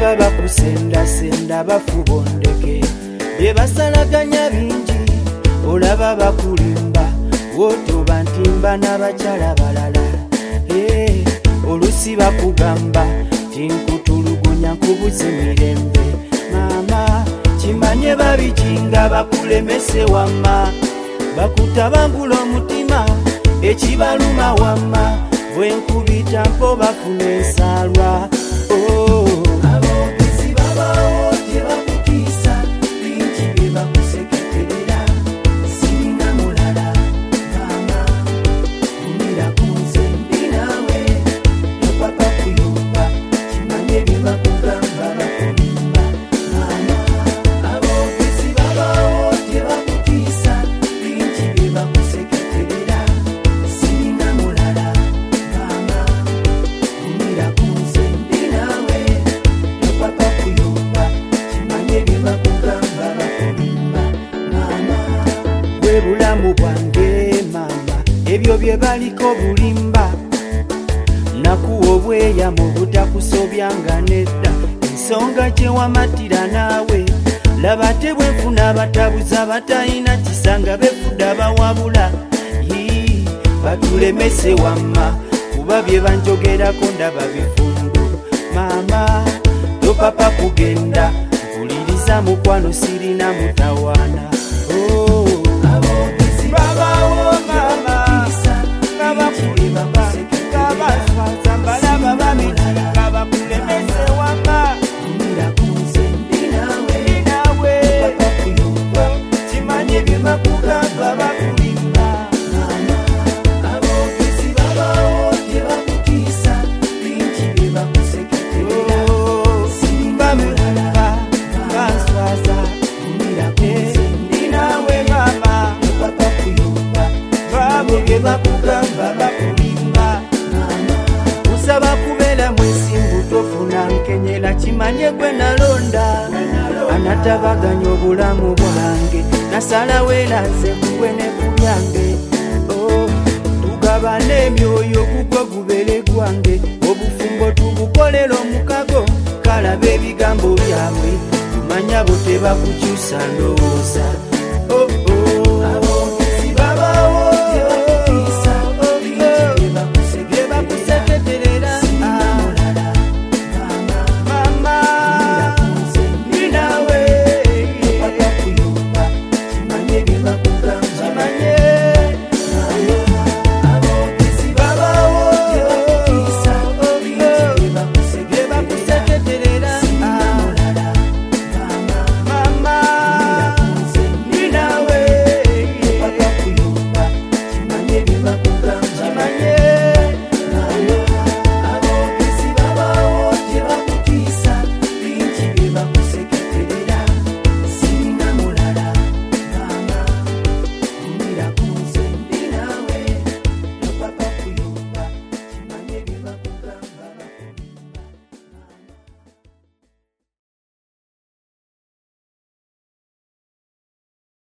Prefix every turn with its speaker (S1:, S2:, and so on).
S1: nga bakusendasenda bafubondeke bye basalaganya bingi olaba bakulimba wotoba ntimba n'abakyala balala olusi bakugamba tinkutulugunya nkubuze mirembe mama kimanye babijinga bakulemese wamma bakutabangula omutima ekibaluma wamma bwenkubita mpo bafuna ensalwa abogezi babawo tebakutiisa bingi bye bakuseketerera singa mulala mama umira kunze ndi nawe topapa kuyumba kimanye bye bakugamba bakulimba mama abogezi babawo tebakutiisa bingi bye bakuseketerera singa mulala mama umira kunze ndi nawe topapa kuyumba kimanye bye bakugamba bakulimba mama bwe bulamu bwange mama ebyo bye baliko bulimba nakuwa obweya mu butakusobyanga nedda ensonga gye wamatira naawe laba te bwenfuna abatabuza batalina kisanga befudda bawabula batulemese wamma kuba bye banjogerako ndaba bifundu mama topapa kugenda mpuliriza mukwano sirina mutawaana abogezi babawo mama nga bakulimba nga baswaza mbalaba bamijinga bakulemese wamma umira kunze ndi nawe topapa kuyumba kimanye bye bakugamba bakulimba mama abogezi babawo tebakutiisa bingi bye bakuseketerera simba mulala baswaza umira kunze ndi nawe mama topapa kuyumba babo bye bakugamba bakulimba mama usaba kubeera mwesimbu tofuna nkenyera kimanye gwe nalonda anatabaganya obulamu bwange nasalawo eraze kugwe ne kulyange tugabane emyoyo gugwe gubere gwange obufumbo tubukolera omukago kalaba ebigambo byabwe manya bo tebakukyusa ndowooza